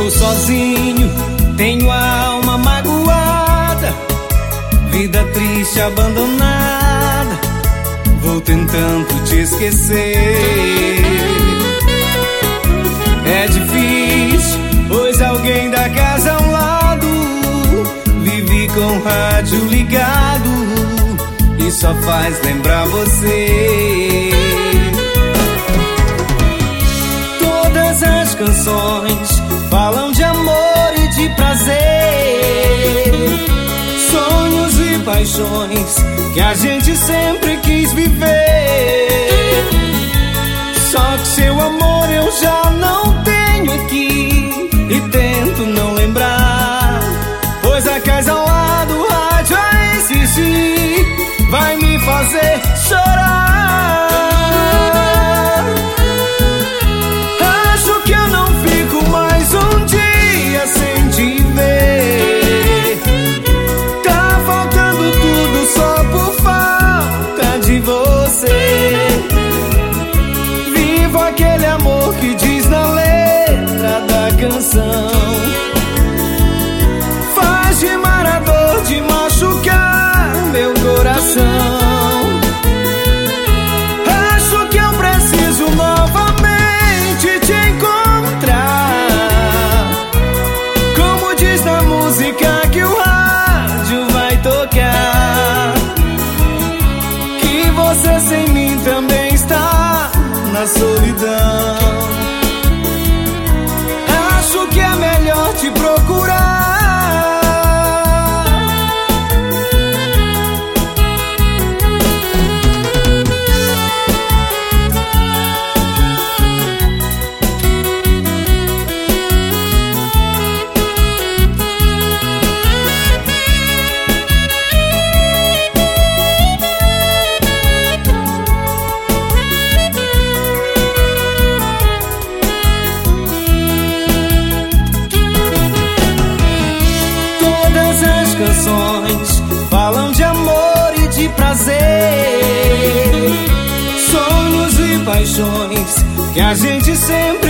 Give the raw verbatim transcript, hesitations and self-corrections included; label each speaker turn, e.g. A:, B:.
A: Estou sozinho, tenho a alma magoada, vida triste, abandonada. Vou tentando te esquecer. É difícil, pois alguém da casa ao lado vive com o rádio ligado e só faz lembrar você. Todas as canções falam de amor e de prazer, sonhos e paixões que a gente sempre quis viver. Só que seu amor eu já não tenho aqui e tento não lembrar, pois a casa ao lado do rádio a insistir vai me fazer chorar. Acho que eu não fico mais um dia sem te ver. Tá faltando tudo só por falta de você. Vivo aquele amor que diz na letra da canção, faz rimar a dor de machucar meu coração. Acho que eu preciso novamente te encontrar, como diz na música que o rádio vai tocar, que você sem mim também está na solidão. Acho que é melhor te procurar. Canções falam de amor e de prazer, sonhos e paixões que a gente sempre